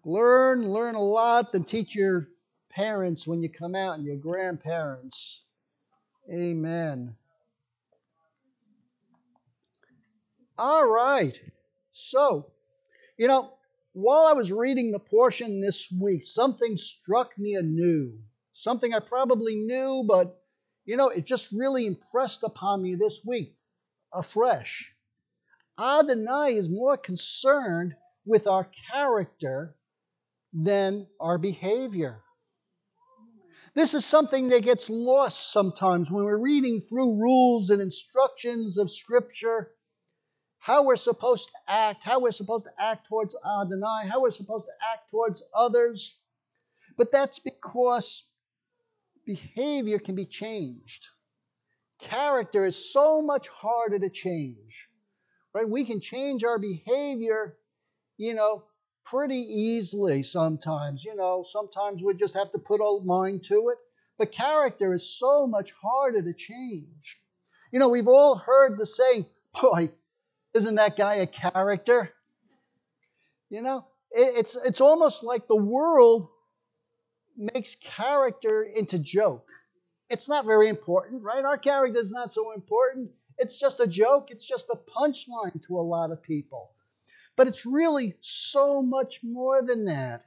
Learn a lot, and teach your parents when you come out and your grandparents. Amen. All right. So, you know, while I was reading the portion this week, something struck me anew. Something I probably knew, but, it just really impressed upon me this week afresh. Adonai is more concerned with our character than our behavior. This is something that gets lost sometimes when we're reading through rules and instructions of Scripture, how we're supposed to act, how we're supposed to act towards Adonai, how we're supposed to act towards others. But that's because behavior can be changed. Character is so much harder to change. Right? We can change our behavior, pretty easily sometimes. Sometimes we just have to put our mind to it. But character is so much harder to change. We've all heard the saying, boy, isn't that guy a character? It's almost like the world makes character into joke. It's not very important, right? Our character is not so important. It's just a joke. It's just a punchline to a lot of people. But it's really so much more than that.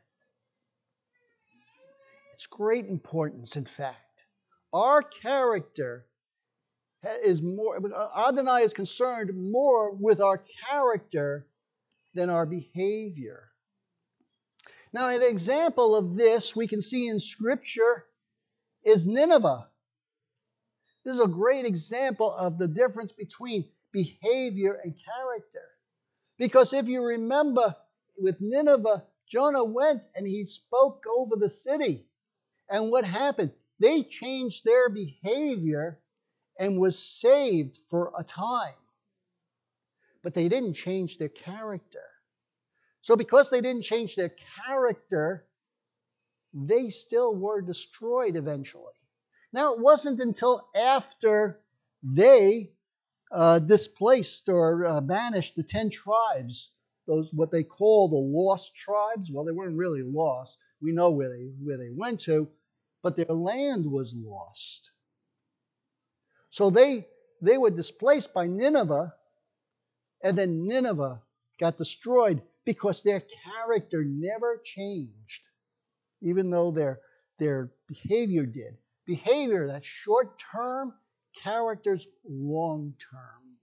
It's great importance, in fact. Our character is more, Adonai is concerned more with our character than our behavior. Now, an example of this we can see in Scripture is Nineveh. This is a great example of the difference between behavior and character. Because if you remember, with Nineveh, Jonah went and he spoke over the city. And what happened? They changed their behavior and was saved for a time. But they didn't change their character. So because they didn't change their character, they still were destroyed eventually. Now, it wasn't until after they displaced or banished the 10 tribes, those what they call the lost tribes. Well, they weren't really lost. We know where they went to, but their land was lost. So they were displaced by Nineveh, and then Nineveh got destroyed because their character never changed, even though their behavior did. Behavior, that's short term, character's long term.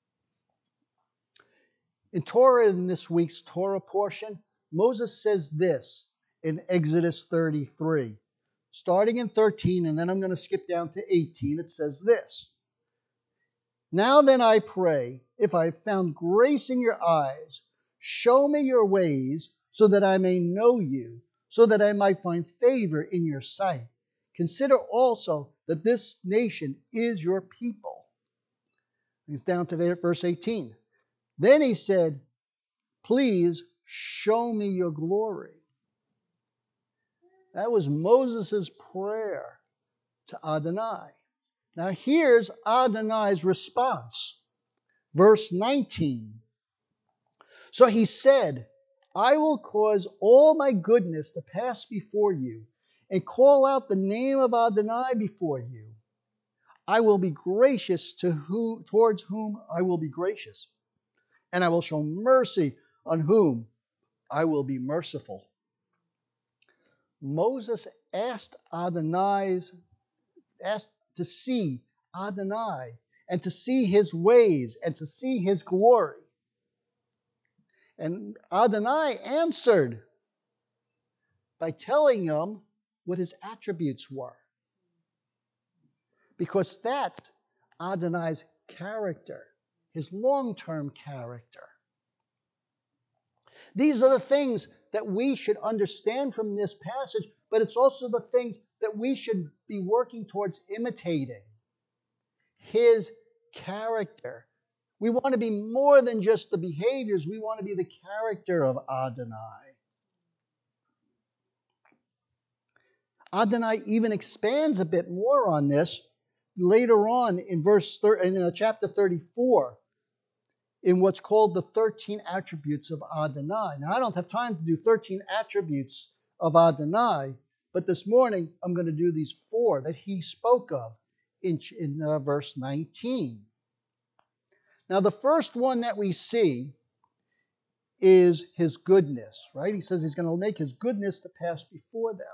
In Torah, in this week's Torah portion, Moses says this in Exodus 33. Starting in 13, and then I'm going to skip down to 18, it says this. Now then I pray, if I have found grace in your eyes, show me your ways so that I may know you, so that I might find favor in your sight. Consider also that this nation is your people. It's down to verse 18. Then he said, please show me your glory. That was Moses' prayer to Adonai. Now here's Adonai's response. Verse 19. So he said, I will cause all my goodness to pass before you and call out the name of Adonai before you. I will be gracious towards whom I will be gracious, and I will show mercy on whom I will be merciful. Moses asked to see Adonai and to see his ways and to see his glory. And Adonai answered by telling him what his attributes were. Because that's Adonai's character, his long-term character. These are the things that we should understand from this passage, but it's also the things that we should be working towards imitating. His character. We want to be more than just the behaviors. We want to be the character of Adonai. Adonai even expands a bit more on this later on in chapter 34. in what's called the 13 attributes of Adonai. Now, I don't have time to do 13 attributes of Adonai, but this morning I'm going to do these 4 that he spoke of in verse 19. Now, the first one that we see is his goodness, right? He says he's going to make his goodness to pass before them.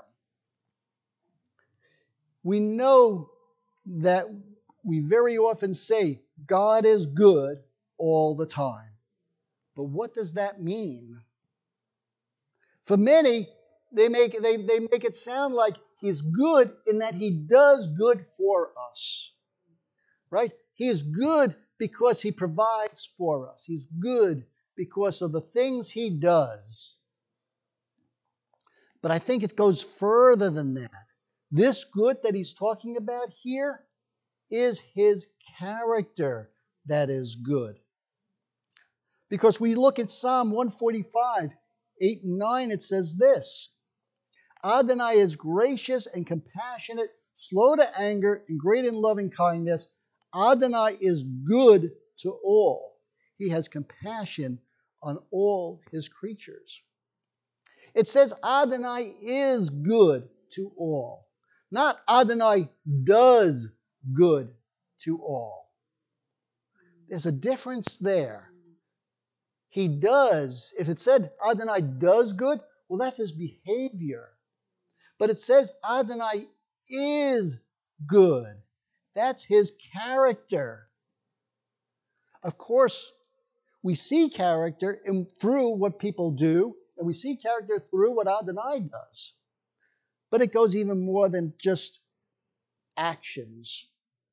We know that we very often say God is good all the time. But what does that mean? For many, they make it sound like he's good in that he does good for us. Right? He is good because he provides for us. He's good because of the things he does. But I think it goes further than that. This good that he's talking about here is his character that is good. Because we look at Psalm 145, 8 and 9, it says this: Adonai is gracious and compassionate, slow to anger, and great in loving kindness. Adonai is good to all. He has compassion on all his creatures. It says Adonai is good to all. Not Adonai does good to all. There's a difference there. He does. If it said Adonai does good, well, that's his behavior. But it says Adonai is good. That's his character. Of course, we see character through what people do, and we see character through what Adonai does. But it goes even more than just actions.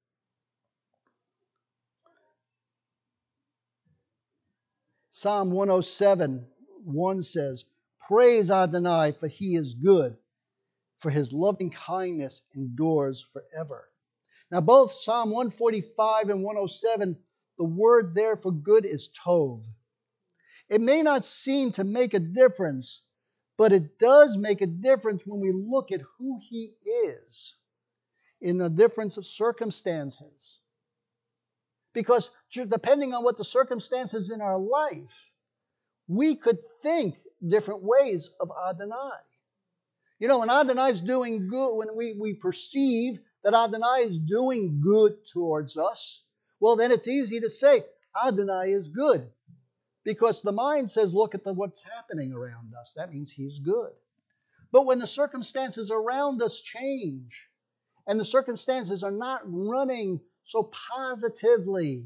Psalm 107, 1 says, Praise Adonai, for he is good, for his loving kindness endures forever. Now, both Psalm 145 and 107, the word there for good is tov. It may not seem to make a difference, but it does make a difference when we look at who he is in the difference of circumstances. Because depending on what the circumstances in our life, we could think different ways of Adonai. You know, when Adonai is doing good, when we perceive that Adonai is doing good towards us, well, then it's easy to say Adonai is good. Because the mind says, look at what's happening around us. That means he's good. But when the circumstances around us change, and the circumstances are not running so positively,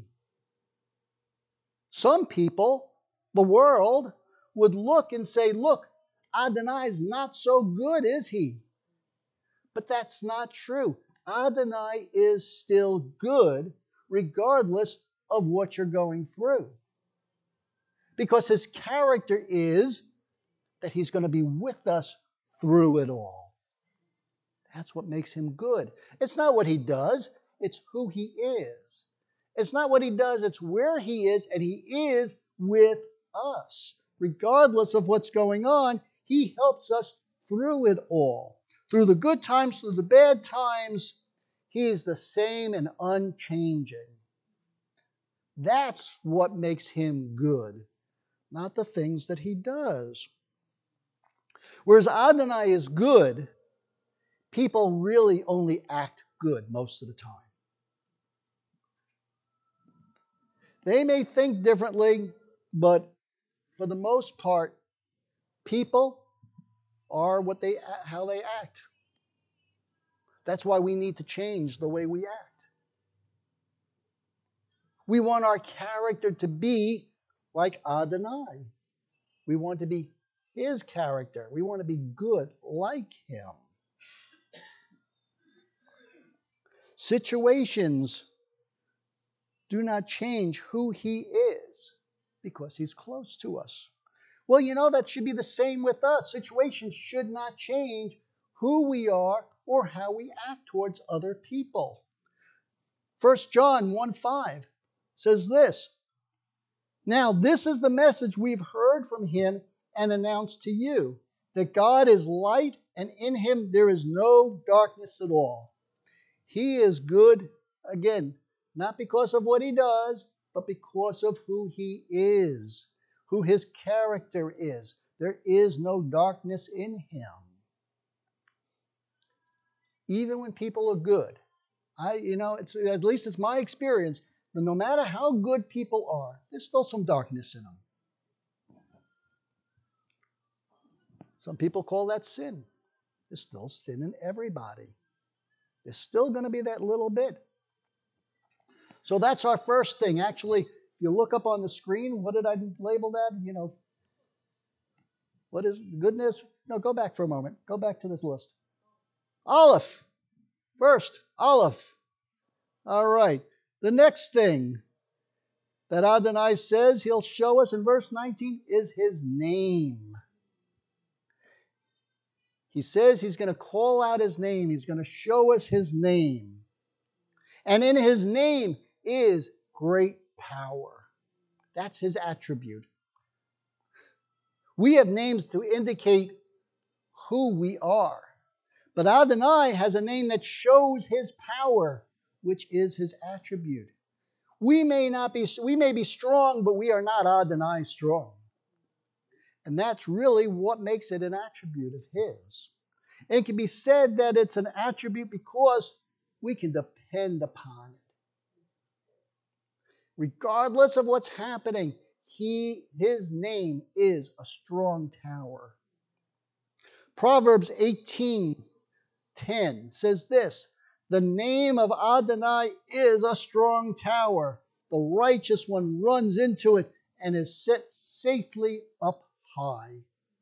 some people, the world, would look and say, look, Adonai is not so good, is he? But that's not true. Adonai is still good regardless of what you're going through. Because his character is that he's going to be with us through it all. That's what makes him good. It's not what he does, it's who he is. It's not what he does, it's where he is, and he is with us. Regardless of what's going on, he helps us through it all. Through the good times, through the bad times, he is the same and unchanging. That's what makes him good, not the things that he does. Whereas Adonai is good, people really only act good most of the time. They may think differently, but for the most part, people are how they act. That's why we need to change the way we act. We want our character to be like Adonai. We want to be his character. We want to be good like him. Situations do not change who he is because he's close to us. Well, you know, that should be the same with us. Situations should not change who we are or how we act towards other people. 1 John 1:5 says this: Now this is the message we've heard from him and announced to you, that God is light and in him there is no darkness at all. He is good, again, not because of what he does, but because of who he is, who his character is. There is no darkness in him. Even when people are good, at least it's my experience, that no matter how good people are, there's still some darkness in them. Some people call that sin. There's still sin in everybody. There's still going to be that little bit. So that's our first thing. Actually, if you look up on the screen, what did I label that? What is goodness? No, go back for a moment. Go back to this list. Aleph. First, Aleph. All right. The next thing that Adonai says he'll show us in verse 19 is his name. He says he's going to call out his name. He's going to show us his name. And in his name is great power. That's his attribute. We have names to indicate who we are. But Adonai has a name that shows his power, which is his attribute. We may be strong, but we are not Adonai strong. And that's really what makes it an attribute of his. It can be said that it's an attribute because we can depend upon it. Regardless of what's happening, his name is a strong tower. Proverbs 18:10 says this, "The name of Adonai is a strong tower. The righteous one runs into it and is set safely up high."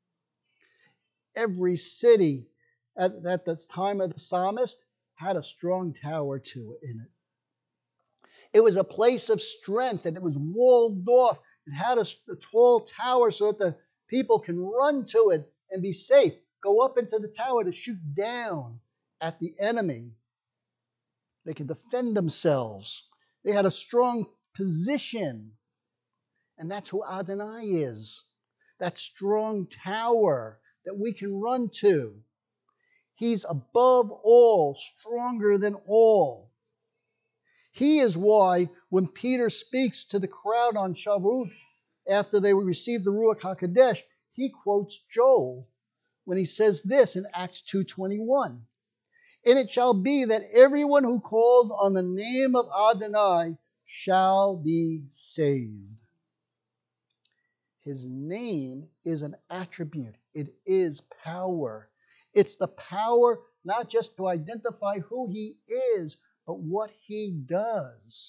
Every city at the time of the psalmist had a strong tower in it. It was a place of strength, and it was walled off. It had a tall tower so that the people can run to it and be safe. Go up into the tower to shoot down at the enemy. They could defend themselves. They had a strong position. And that's who Adonai is. That strong tower that we can run to. He's above all, stronger than all. He is why when Peter speaks to the crowd on Shavuot, after they received the Ruach HaKodesh, he quotes Joel when he says this in Acts 2:21. "And it shall be that everyone who calls on the name of Adonai shall be saved." His name is an attribute. It is power. It's the power not just to identify who he is, but what he does.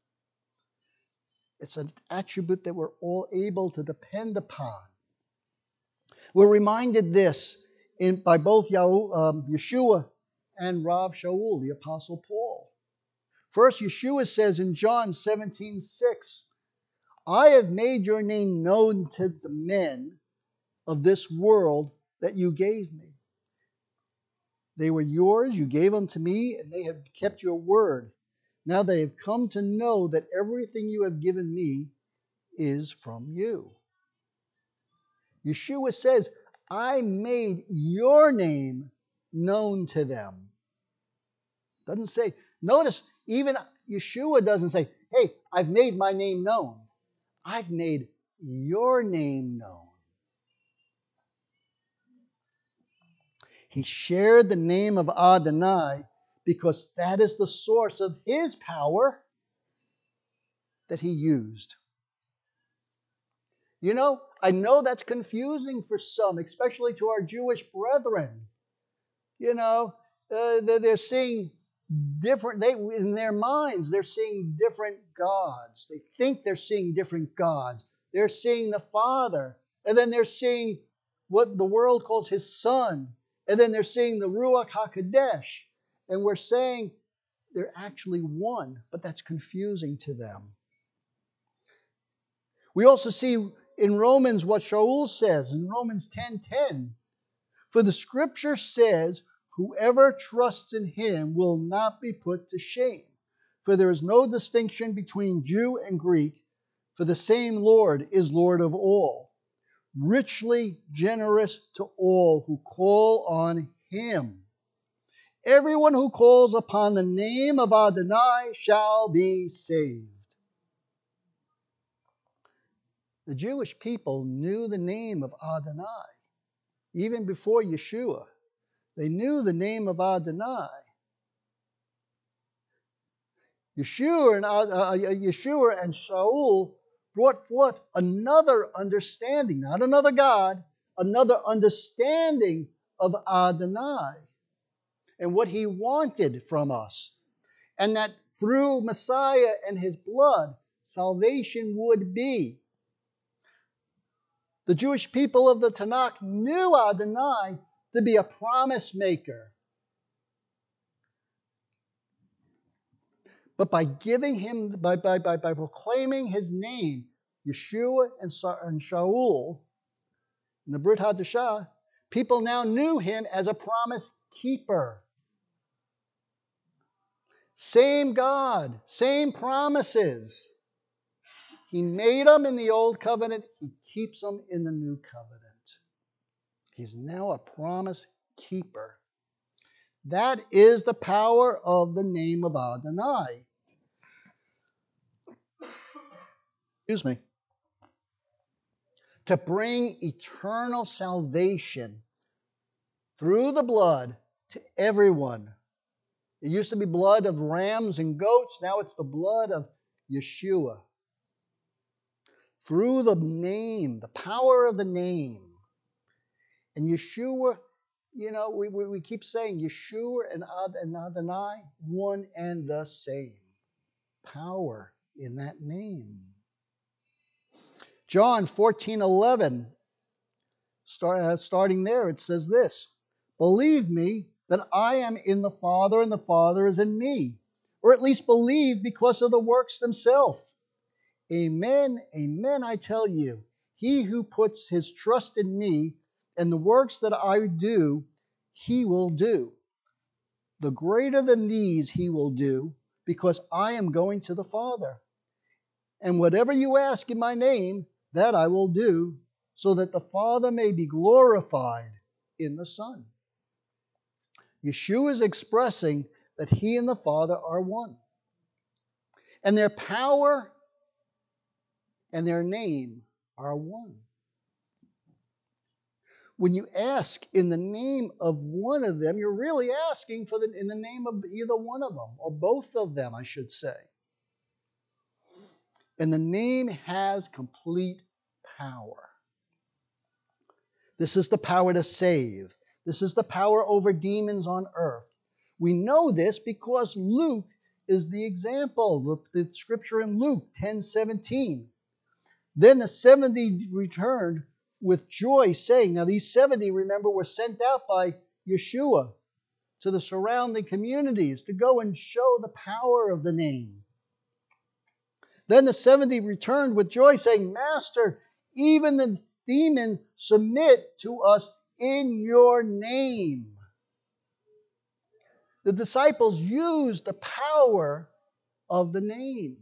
It's an attribute that we're all able to depend upon. We're reminded this by both Yeshua and Rav Shaul, the Apostle Paul. First, Yeshua says in John 17:6, "I have made your name known to the men of this world that you gave me. They were yours, you gave them to me, and they have kept your word. Now they have come to know that everything you have given me is from you." Yeshua says, "I made your name known to them." Doesn't say, notice, even Yeshua doesn't say, "Hey, I've made my name known." I've made your name known. He shared the name of Adonai because that is the source of his power that he used. I know that's confusing for some, especially to our Jewish brethren. They're seeing different, in their minds, they're seeing different gods. They think they're seeing different gods. They're seeing the Father, and then they're seeing what the world calls his Son, and then they're seeing the Ruach HaKodesh, and we're saying they're actually one, but that's confusing to them. We also see in Romans what Shaul says in Romans 10:10. "For the scripture says, whoever trusts in him will not be put to shame. For there is no distinction between Jew and Greek, for the same Lord is Lord of all, richly generous to all who call on him. Everyone who calls upon the name of Adonai shall be saved." The Jewish people knew the name of Adonai. Even before Yeshua, they knew the name of Adonai. Yeshua and Shaul brought forth another understanding, not another God, another understanding of Adonai and what he wanted from us. And that through Messiah and his blood, salvation would be. The Jewish people of the Tanakh knew Adonai to be a promise maker. But by giving him, by proclaiming his name, Yeshua and Shaul, in the Brit Hadashah, people now knew him as a promise keeper. Same God, same promises. He made them in the old covenant. He keeps them in the new covenant. He's now a promise keeper. That is the power of the name of Adonai. Excuse me. To bring eternal salvation through the blood to everyone. It used to be blood of rams and goats. Now it's the blood of Yeshua. Through the name, the power of the name. And Yeshua, we keep saying Yeshua and Adonai, one and the same. Power in that name. John 14:11, starting there, it says this: believe me that I am in the Father and the Father is in me. Or at least believe because of the works themselves. Amen, amen, I tell you, he who puts his trust in me and the works that I do, he will do. The greater than these he will do, because I am going to the Father. And whatever you ask in my name, that I will do, so that the Father may be glorified in the Son. Yeshua is expressing that he and the Father are one. And their power and their name are one. When you ask in the name of one of them, you're really asking in the name of either one of them, or both of them, I should say. And the name has complete power. This is the power to save. This is the power over demons on earth. We know this because Luke is the example. The scripture in Luke 10:17. Then the 70 returned with joy, saying, now these 70, remember, were sent out by Yeshua to the surrounding communities to go and show the power of the name. Then the 70 returned with joy, saying, Master, even the demons submit to us in your name. The disciples used the power of the name.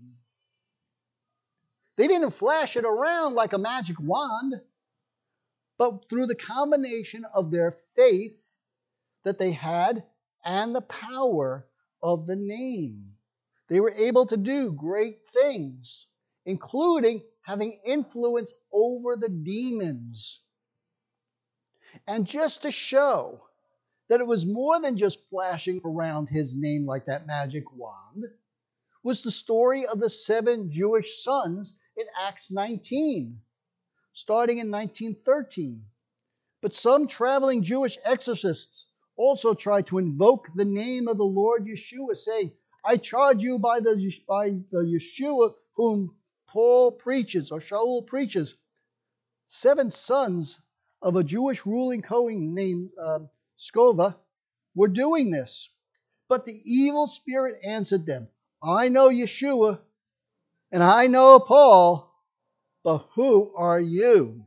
They didn't flash it around like a magic wand, but through the combination of their faith that they had and the power of the name. They were able to do great things, including having influence over the demons. And just to show that it was more than just flashing around his name like that magic wand, was the story of the 7 Jewish sons in Acts 19, starting in 1913. But some traveling Jewish exorcists also tried to invoke the name of the Lord Yeshua, saying, I charge you by the Yeshua whom Paul preaches, or Shaul preaches. 7 sons of a Jewish ruling Kohen named Sceva were doing this. But the evil spirit answered them, I know Yeshua, and I know Paul, but who are you?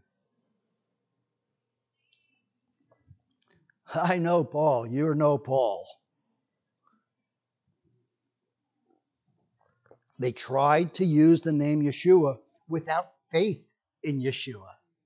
I know Paul, you're no Paul. They tried to use the name Yeshua without faith in Yeshua.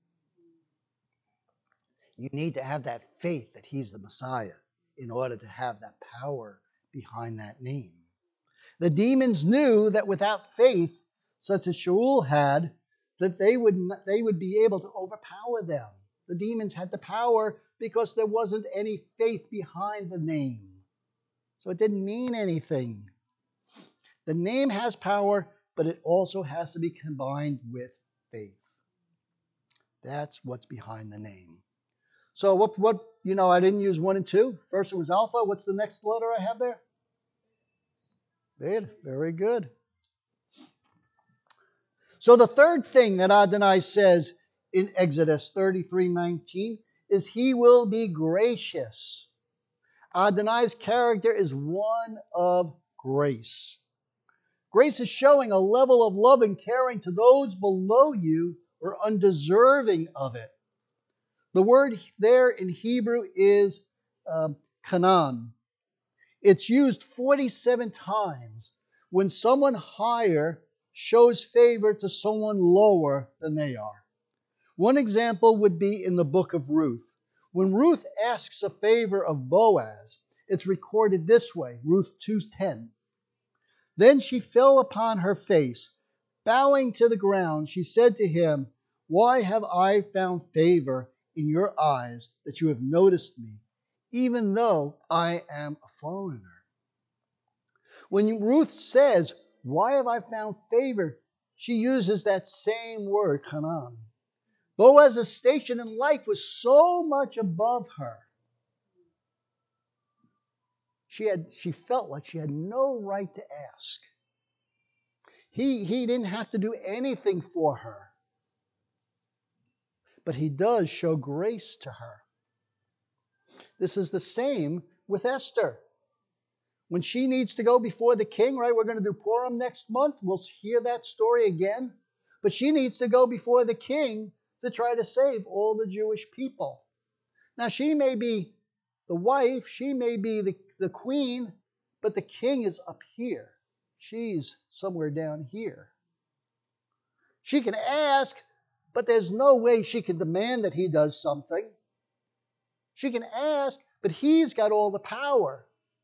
You need to have that faith that he's the Messiah in order to have that power behind that name. The demons knew that without faith, such as Shaul had, that they would be able to overpower them. The demons had the power because there wasn't any faith behind the name. So it didn't mean anything. The name has power, but it also has to be combined with faith. That's what's behind the name. So what I didn't use 1 and 2. First it was Alpha. What's the next letter I have there? Beta. Very good. So the third thing that Adonai says in Exodus 33:19 is he will be gracious. Adonai's character is one of grace. Grace is showing a level of love and caring to those below you or undeserving of it. The word there in Hebrew is kanan. It's used 47 times when someone higher shows favor to someone lower than they are. One example would be in the book of Ruth. When Ruth asks a favor of Boaz, it's recorded this way, Ruth 2:10. Then she fell upon her face. Bowing to the ground, she said to him, "Why have I found favor in your eyes that you have noticed me, even though I am a foreigner?" When Ruth says, "Why have I found favor?" she uses that same word, kanan. Boaz's station in life was so much above her. She felt like she had no right to ask. He didn't have to do anything for her. But he does show grace to her. This is the same with Esther. When she needs to go before the king, right? We're going to do Purim next month. We'll hear that story again. But she needs to go before the king to try to save all the Jewish people. Now, she may be the wife, she may be the queen, but the king is up here. She's somewhere down here. She can ask, but there's no way she can demand that he does something. She can ask, but he's got all the power.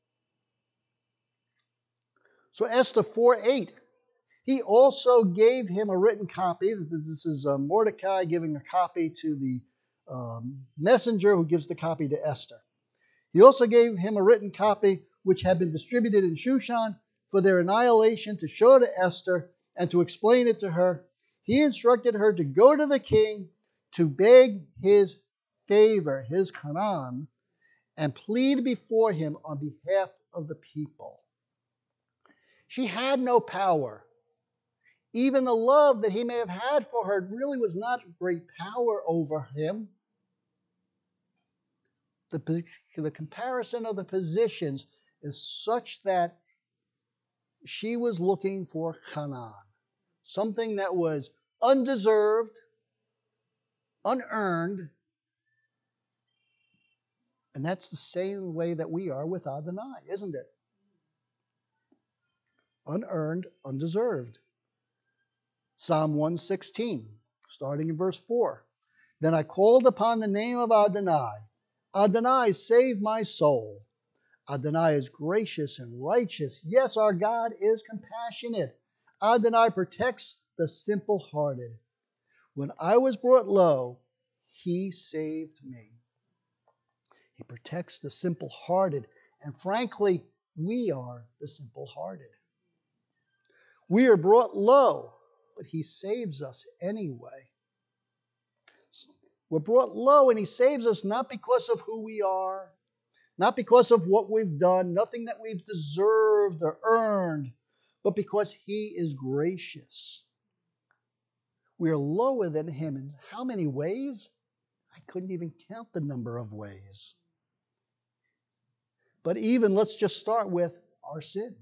So Esther 4:8, he also gave him a written copy. This is Mordecai giving a copy to the messenger who gives the copy to Esther. He also gave him a written copy which had been distributed in Shushan for their annihilation to show to Esther and to explain it to her. He instructed her to go to the king to beg his favor, his kanan, and plead before him on behalf of the people. She had no power. Even the love that he may have had for her really was not great power over him. The comparison of the positions is such that she was looking for kanan, something that was undeserved, unearned, and that's the same way that we are with Adonai, isn't it? Unearned, undeserved. Psalm 116, starting in verse 4. Then I called upon the name of Adonai. Adonai, save my soul. Adonai is gracious and righteous. Yes, our God is compassionate. Adonai protects the simple-hearted. When I was brought low, he saved me. He protects the simple-hearted. And frankly, we are the simple-hearted. We are brought low, but he saves us anyway. We're brought low and he saves us not because of who we are, not because of what we've done, nothing that we've deserved or earned, but because he is gracious. We are lower than him in how many ways? I couldn't even count the number of ways. But even, let's just start with our sin.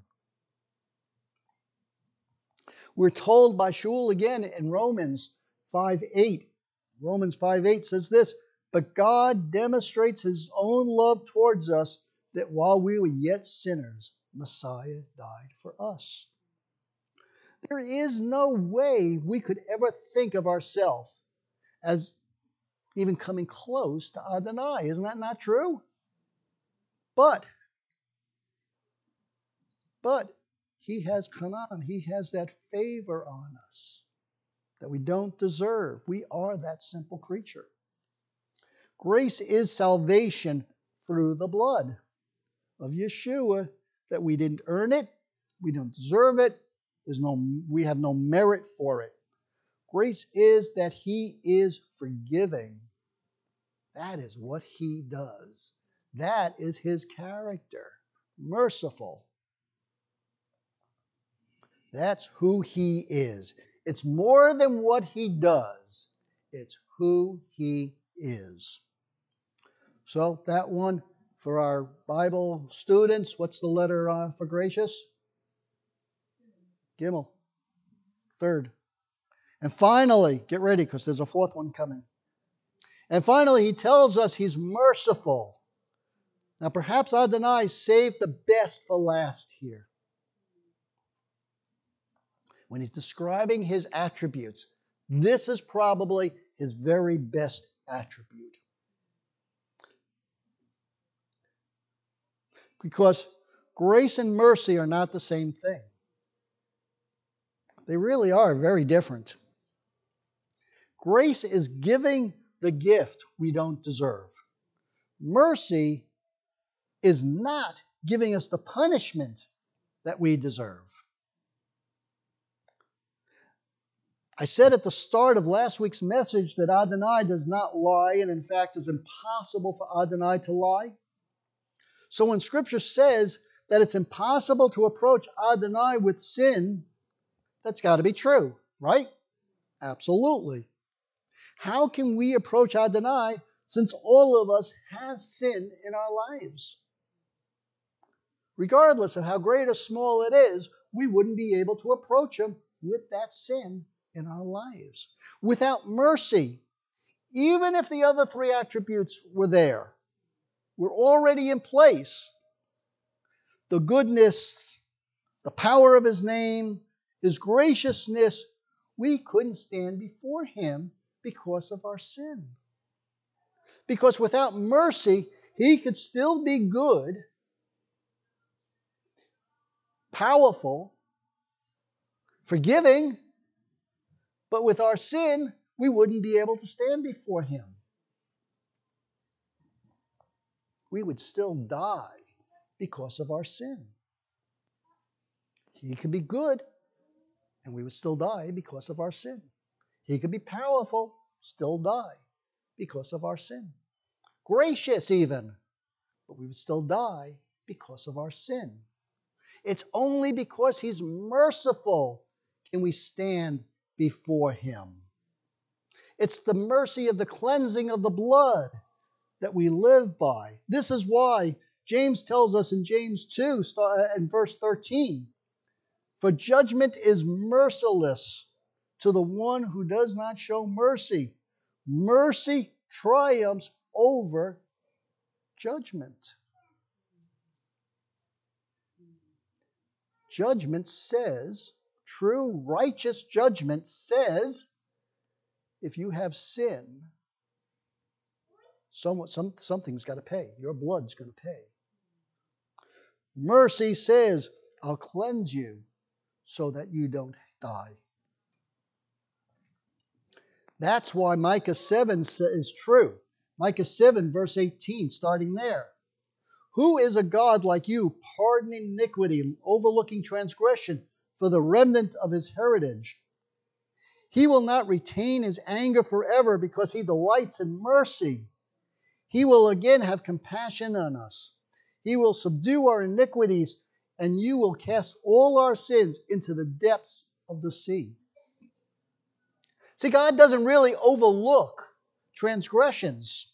We're told by Shaul again in Romans 5:8. Romans 5:8 says this, but God demonstrates his own love towards us, that while we were yet sinners, Messiah died for us. There is no way we could ever think of ourselves as even coming close to Adonai. Isn't that not true? But he has kanan. He has that favor on us. that we don't deserve. We are that simple creature. Grace is salvation through the blood of Yeshua, that we didn't earn it, we don't deserve it, we have no merit for it. Grace is that He is forgiving. That is what He does. That is His character. Merciful. That's who He is. It's more than what He does. It's who He is. So that one for our Bible students, what's the letter for gracious? Gimel. Third. And finally, get ready because there's a fourth one coming. And finally, he tells us he's merciful. Now perhaps Adonai saved the best for last here. When he's describing his attributes, this is probably his very best attribute. Because grace and mercy are not the same thing. They really are very different. Grace is giving the gift we don't deserve. Mercy is not giving us the punishment that we deserve. I said at the start of last week's message that Adonai does not lie, and in fact is impossible for Adonai to lie. So when Scripture says that it's impossible to approach Adonai with sin, that's got to be true, right? Absolutely. How can we approach Adonai since all of us has sin in our lives? Regardless of how great or small it is, we wouldn't be able to approach Him with that sin in our lives. Without mercy, even if the other three attributes were there, were already in place, the goodness, the power of His name, His graciousness, we couldn't stand before Him because of our sin. Because without mercy, He could still be good, powerful, forgiving, but with our sin, we wouldn't be able to stand before Him. We would still die because of our sin. He could be good, and we would still die because of our sin. He could be powerful, still die because of our sin. Gracious even, but we would still die because of our sin. It's only because He's merciful can we stand before Him. It's the mercy of the cleansing of the blood that we live by. This is why James tells us in James 2, in verse 13, for judgment is merciless to the one who does not show mercy. Mercy triumphs over judgment. Judgment says, true righteous judgment says, if you have sin, something's got to pay. Your blood's going to pay. Mercy says, I'll cleanse you so that you don't die. That's why Micah 7 is true. Micah 7, verse 18, starting there. Who is a God like you, pardoning iniquity, overlooking transgression for the remnant of His heritage? He will not retain His anger forever because He delights in mercy. He will again have compassion on us. He will subdue our iniquities, and you will cast all our sins into the depths of the sea. See, God doesn't really overlook transgressions.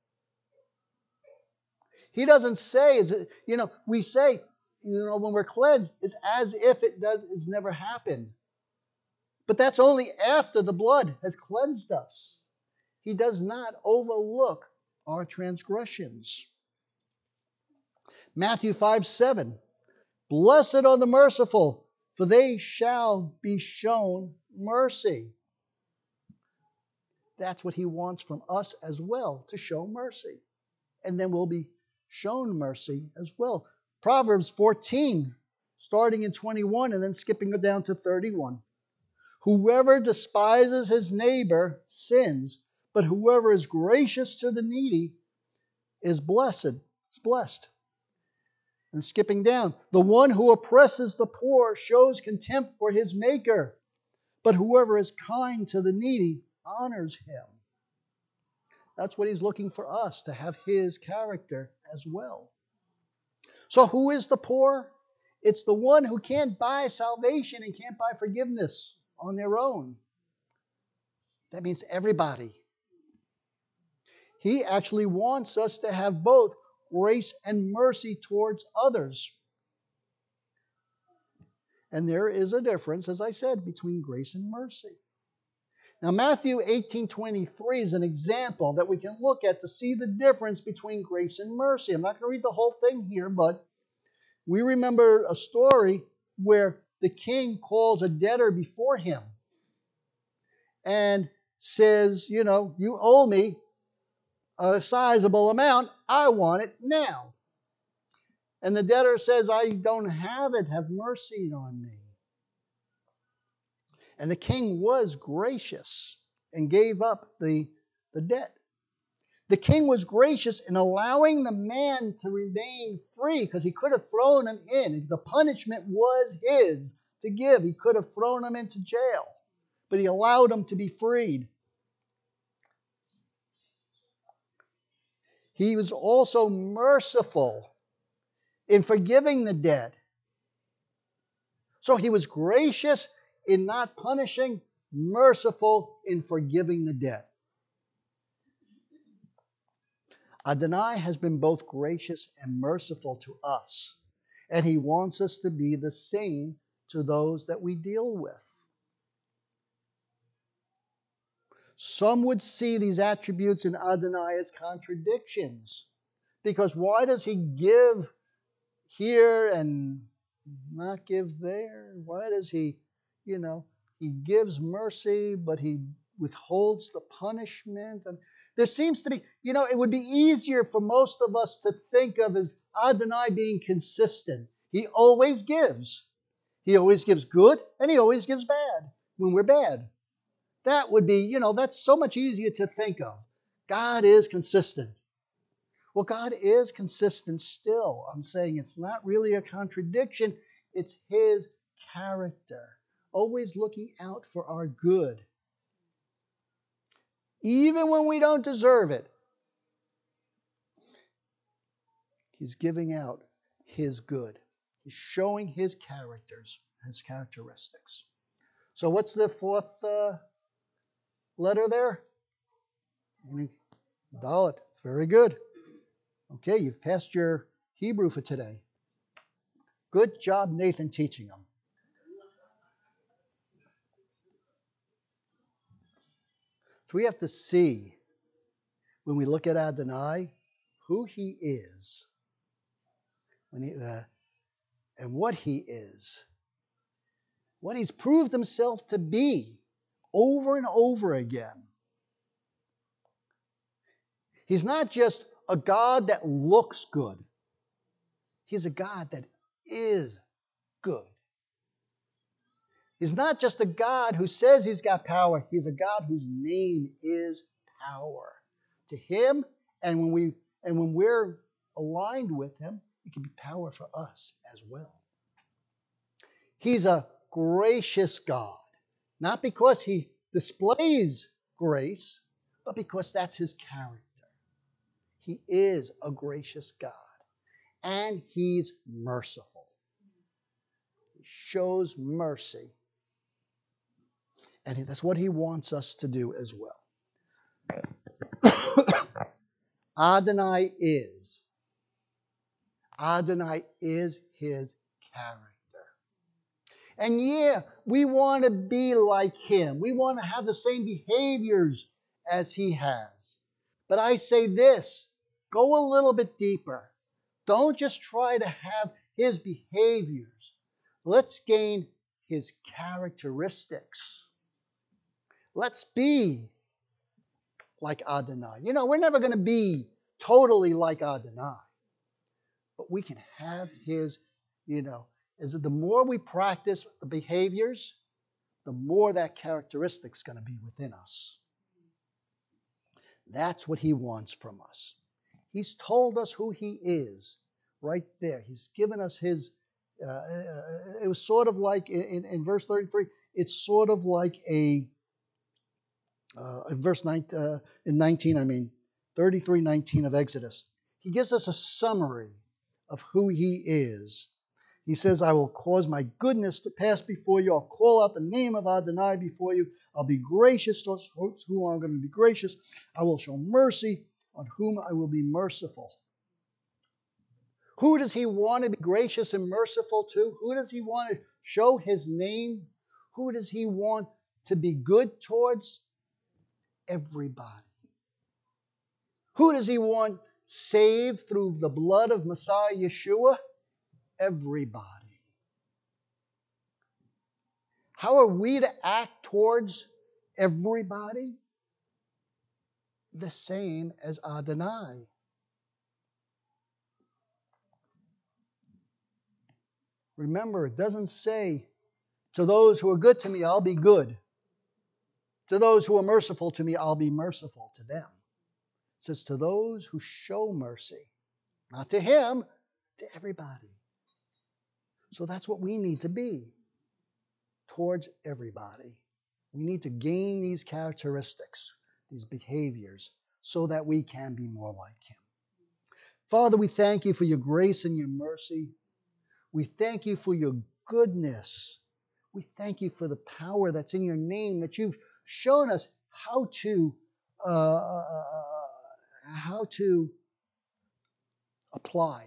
He doesn't say, we say, when we're cleansed, it's as if it's never happened. But that's only after the blood has cleansed us. He does not overlook our transgressions. Matthew 5:7. Blessed are the merciful, for they shall be shown mercy. That's what He wants from us as well, to show mercy. And then we'll be shown mercy as well. Proverbs 14, starting in 21 and then skipping it down to 31. Whoever despises his neighbor sins, but whoever is gracious to the needy is blessed. It's blessed. And skipping down, the one who oppresses the poor shows contempt for his maker, but whoever is kind to the needy honors him. That's what he's looking for us, to have his character as well. So who is the poor? It's the one who can't buy salvation and can't buy forgiveness on their own. That means everybody. He actually wants us to have both grace and mercy towards others. And there is a difference, as I said, between grace and mercy. Now, Matthew 18:23 is an example that we can look at to see the difference between grace and mercy. I'm not going to read the whole thing here, but we remember a story where the king calls a debtor before him and says, you owe me a sizable amount. I want it now. And the debtor says, I don't have it. Have mercy on me. And the king was gracious and gave up the debt. The king was gracious in allowing the man to remain free because he could have thrown him in. The punishment was his to give. He could have thrown him into jail, but he allowed him to be freed. He was also merciful in forgiving the debt. So he was gracious in not punishing, merciful in forgiving the debt. Adonai has been both gracious and merciful to us, and he wants us to be the same to those that we deal with. Some would see these attributes in Adonai as contradictions, because why does he give here and not give there? Why does he, he gives mercy, but he withholds the punishment? And there seems to be, it would be easier for most of us to think of as Adonai being consistent. He always gives. He always gives good, and he always gives bad when we're bad. That would be, that's so much easier to think of. God is consistent. Well, God is consistent still. I'm saying it's not really a contradiction. It's his character, always looking out for our good. Even when we don't deserve it, he's giving out his good. He's showing his characteristics. So what's the fourth letter there? Dalet. Very good. Okay, you've passed your Hebrew for today. Good job, Nathan, teaching them. So we have to see, when we look at Adonai, who he is, and what he is, what he's proved himself to be over and over again. He's not just a God that looks good. He's a God that is good. He's not just a God who says he's got power. He's a God whose name is power. To him, and when we're aligned with him, it can be power for us as well. He's a gracious God, not because he displays grace, but because that's his character. He is a gracious God, and he's merciful. He shows mercy, and that's what he wants us to do as well. Adonai is his character. And yeah, we want to be like him. We want to have the same behaviors as he has. But I say this, go a little bit deeper. Don't just try to have his behaviors. Let's gain his characteristics. Let's be like Adonai. We're never going to be totally like Adonai. But we can have his, the more we practice the behaviors, the more that characteristic's going to be within us. That's what he wants from us. He's told us who he is right there. He's given us his, it was sort of like, in verse 33, it's sort of like in verse 19, 33:19 of Exodus. He gives us a summary of who he is. He says, I will cause my goodness to pass before you. I'll call out the name of Adonai before you. I'll be gracious to whom I'm going to be gracious. I will show mercy on whom I will be merciful. Who does he want to be gracious and merciful to? Who does he want to show his name? Who does he want to be good towards? Everybody. Who does he want saved through the blood of Messiah Yeshua? Everybody. How are we to act towards everybody? The same as Adonai. Remember, it doesn't say, to those who are good to me, I'll be good. To those who are merciful to me, I'll be merciful to them. It says, to those who show mercy. Not to him, to everybody. So that's what we need to be towards everybody. We need to gain these characteristics, these behaviors, so that we can be more like him. Father, we thank you for your grace and your mercy. We thank you for your goodness. We thank you for the power that's in your name, that you've shown us how to apply.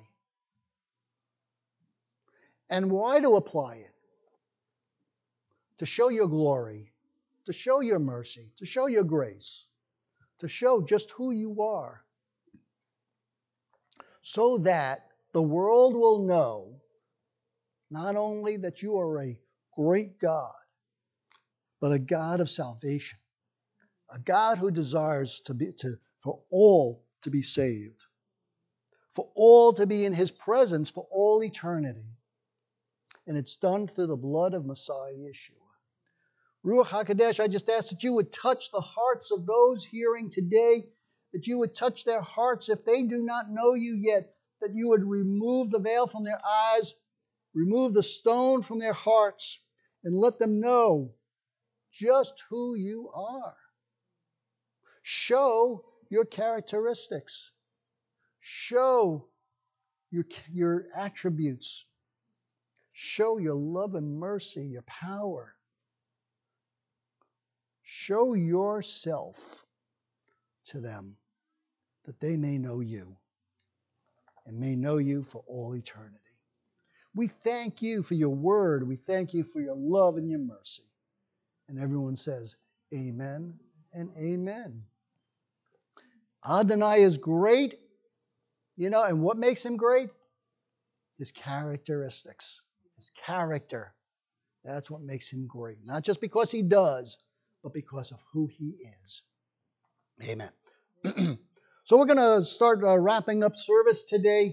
And why to apply it? To show your glory, to show your mercy, to show your grace, to show just who you are, so that the world will know not only that you are a great God, but a God of salvation, a God who desires for all to be saved, for all to be in his presence for all eternity. And it's done through the blood of Messiah Yeshua. Ruach HaKodesh, I just ask that you would touch the hearts of those hearing today, that you would touch their hearts if they do not know you yet, that you would remove the veil from their eyes, remove the stone from their hearts, and let them know just who you are. Show your characteristics. Show your attributes. Show your love and mercy, your power. Show yourself to them that they may know you and may know you for all eternity. We thank you for your word. We thank you for your love and your mercy. And everyone says, amen and amen. Adonai is great, and what makes him great? His characteristics, his character. That's what makes him great. Not just because he does, but because of who he is. Amen. So we're going to start wrapping up service today.